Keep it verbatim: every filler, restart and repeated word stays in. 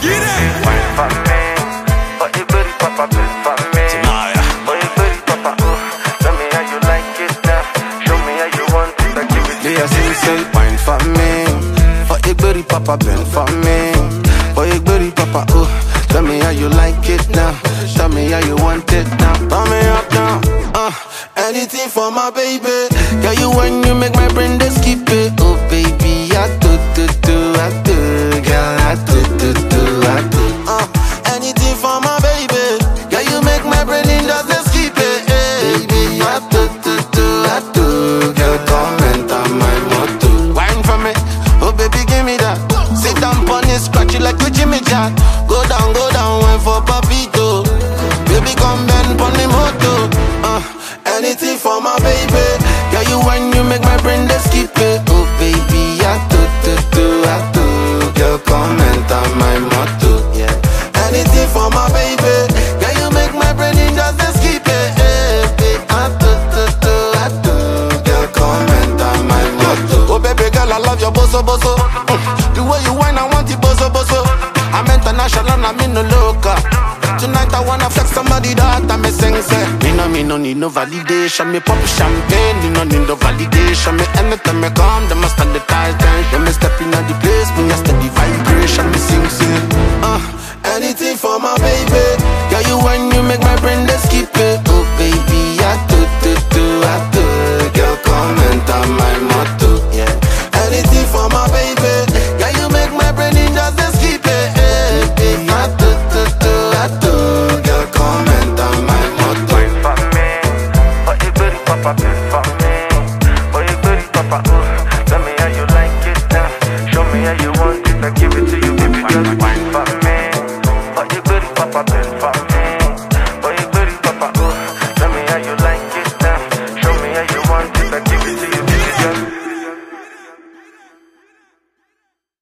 Get it. Wine for me, for your booty, papa, bend for me. For your booty, papa, ooh. Tell me how you like it now. Show me how you want it. I give it to you. Yeah, say, say, wine for me. For your booty, papa, bend for me. For your booty, papa, ooh. Tell me how you like it now. Tell me how you want it now. Turn me up now. Uh, anything for my baby. Girl, you when you make my brain just keep it. Oh baby, I do do do, I do. Girl, I do do do, I do. Uh, anything for my baby. Girl, you make my brain just keep it. Hey, baby, I do do do, I do. Girl, comment on my motto. Wine for me, oh baby, give me that. Sit down on it, scratch it like a Jimmy Jack. Go down, go down, wine for papito. Baby, come bend on the moto. Uh, anything for my baby. Girl, you when you make my brain just keep it. Oh baby, I do do do, I do. Girl, comment on my motto. Yeah. Anything for my baby. Girl, you make my brain just keep it. Hey, baby, I do do do, I do. Girl, comment on my motto. Oh baby girl, I love your bozo bozo. Mm. The way you whine, I want it bozo bozo. I'm international, I'm in no local. Tonight I wanna flex somebody that I me sing say. Me no, me no need no validation. Me pop champagne, me no need no validation. Me anytime me come, them must stand the ties down. When me step in at the place, me a steady vibration. Me sing sing. Uh, anything for my baby. Girl, you when you make my brain just keep it. Oh baby, I do do do, I do. Girl, comment on my motto. Yeah. Anything for my baby. Girl, you make my brain just keep it. Hey, baby, I do do do, I do. Girl, comment on my motto. Wine for me, for your booty, papa, bend for me. For your booty, papa, ooh. Tell me how you like it now. Show me how you want it. I give it to you, baby girl. Wine for me, for your booty, papa, bend for me.